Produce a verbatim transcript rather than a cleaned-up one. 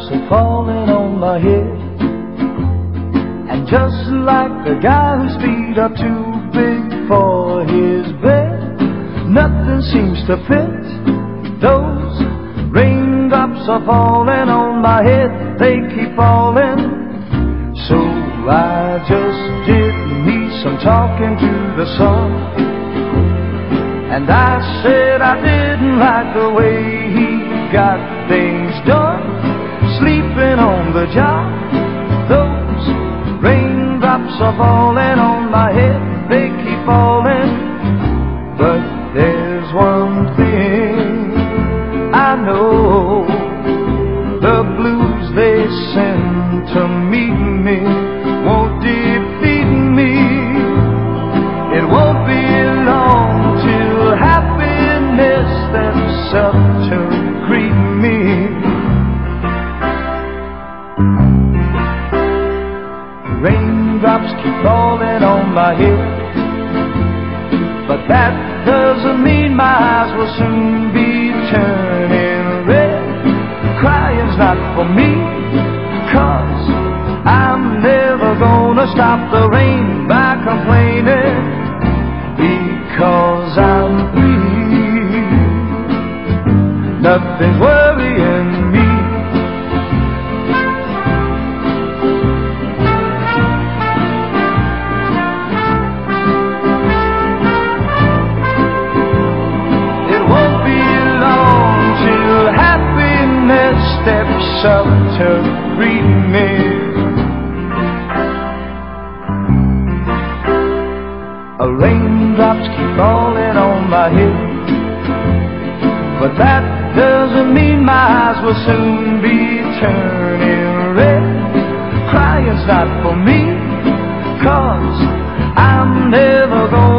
are falling on my head. And just like the guy whose feet are too big for his bed, nothing seems to fit. Those raindrops are falling on my head, they keep falling. So I just did me some talking to the sun, and I said I didn't like the way he got things done, sleeping on the job. Those raindrops are falling on my head, they keep falling. But there's one thing I know, the blues they send to meet me won't defeat me. It won't be long till happiness steps up to greet me. Raindrops keep falling on my head, but that doesn't mean my eyes will soon be turning red. Crying's not for me, 'cause I'm never gonna stop the rain by complaining, because I'm free. Nothing's worrying me. Steps up to greet me. Raindrops keep falling on my head, but that doesn't mean my eyes will soon be turning red. Crying's not for me, 'cause I'm never gonna